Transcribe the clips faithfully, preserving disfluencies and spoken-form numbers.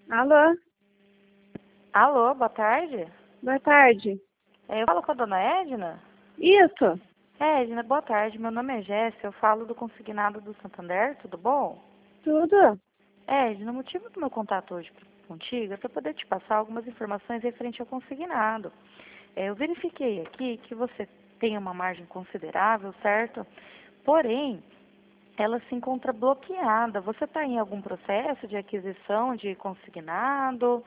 Alô, Alô, boa tarde. boa tarde. É, eu falo com a dona Edna? Isso, É, Edna, boa tarde. Meu nome é Jéssica, eu falo do consignado do Santander, tudo bom? tudo? É, Edna, o motivo do meu contato hoje contigo é para poder te passar algumas informações referente ao consignado. É, eu verifiquei aqui que você tem uma margem considerável, certo? Porém, ela se encontra bloqueada. Você está em algum processo de aquisição de consignado?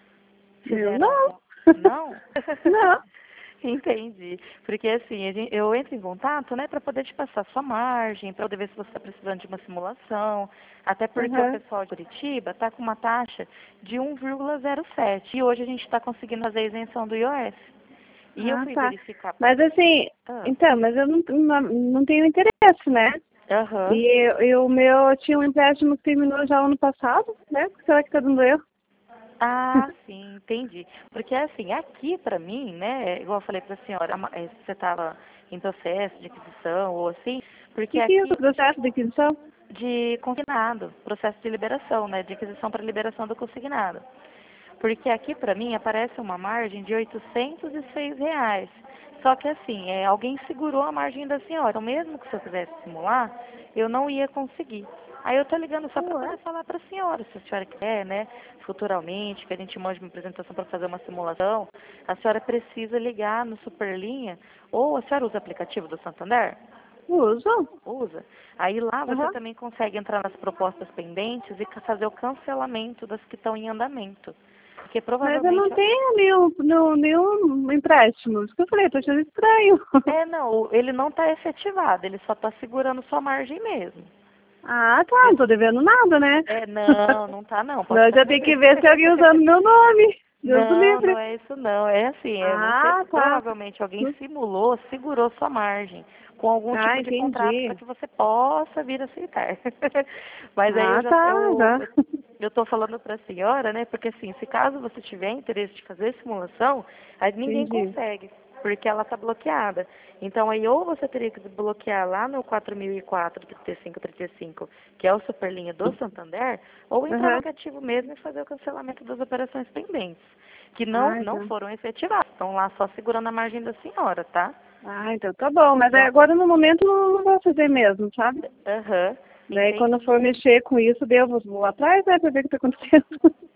Eu Fizeram não. algum... Não? Não. Entendi. Porque assim, a gente- eu entro em contato, né, para poder te passar sua margem, para poder ver se você está precisando de uma simulação. Até porque o Uhum. pessoal de Curitiba está com uma taxa de um vírgula zero sete. E hoje a gente está conseguindo fazer a isenção do I O S. E eu Ah, fui tá. verificar. Mas assim, Ah, então, mas eu não, não, não tenho interesse, né? aham. E, e o meu, eu tinha um empréstimo que terminou já ano passado, né? Será que tá dando erro? Ah, sim, entendi. Porque assim, aqui para mim, né, igual eu falei para a senhora, a ma- eh, você estava em processo de aquisição ou assim, O porque que, que é isso, o aqui processo de aquisição? de consignado, processo de liberação, né, de aquisição para liberação do consignado. Porque aqui para mim aparece uma margem de oitocentos e seis reais. Só que assim, é, alguém segurou a margem da senhora. Então mesmo que se eu quisesse simular, eu não ia conseguir. Aí eu tô ligando só para Ué? poder falar para a senhora, se a senhora quer, né, futuramente, que a gente mande uma apresentação para fazer uma simulação, a senhora precisa ligar no Superlinha, ou a senhora usa o aplicativo do Santander? Uso. Usa. Aí lá você Uhum. também consegue entrar nas propostas pendentes e ca- fazer o cancelamento das que estão em andamento. Porque Mas eu não provavelmente. tenho nenhum, nenhum, nenhum empréstimo. Isso que eu falei, tô achando estranho. É, não, o- ele não está efetivado, ele só está segurando sua margem mesmo. Ah, tá, não Viu? tô devendo nada, né? É, não, não tá não, pode Nós ficar já tem que tranquilo. ver se alguém usando meu nome. Deus do Não, não livre. é isso não. É assim, é você, Ah, tá. provavelmente alguém simulou, segurou sua margem com algum Ah, tipo de contrato para entendi. que você possa vir aceitar. Mas aí eu Ah, já tá, eu já. eu estou falando para a senhora, né? Porque assim, se caso você tiver interesse de fazer simulação, aí ninguém Entendi. consegue, porque ela está bloqueada. Então aí ou você teria que desbloquear lá no quatro mil e quatro, trinta e cinco, trinta e cinco, que é o Superlinha do Santander, ou entrar no Aham. aplicativo mesmo e fazer o cancelamento das operações pendentes, que não, Ah, não então. foram efetivadas. Estão lá só segurando a margem da senhora, tá? Ah, então tá bom. Mas aí Então, agora no momento não, não vou fazer mesmo, sabe? aham, Daí quando eu entendi. for mexer com isso, daí eu vou, vou atrás, né, pra ver o que tá acontecendo.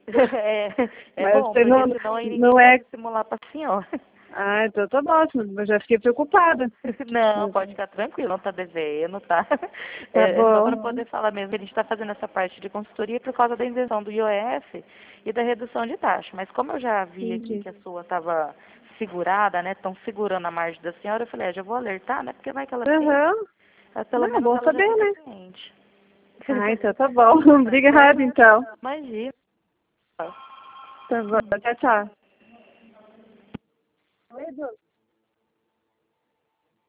É, é Mas bom, você porque não, senão aí ninguém não é. pode simular para a senhora. Ah, então tá bom. Eu já fiquei preocupada. Não, pode ficar tranquilo, não tá devendo, tá? Tá É, é só bom. para poder falar mesmo que a gente está fazendo essa parte de consultoria por causa da isenção do I O S e da redução de taxa. Mas como eu já vi aqui Entendi. que a sua estava segurada, né? Estão segurando a margem da senhora, eu falei, ah, já vou alertar, né? Porque vai que ela fica, Aham. ah, pelo Não, é menos bom ela já saber, fica né? ciente. Ah, então tá bom. Tá Obrigada, certo? então. Imagina. Tá bom. Tchau, tchau. Oi, Edu.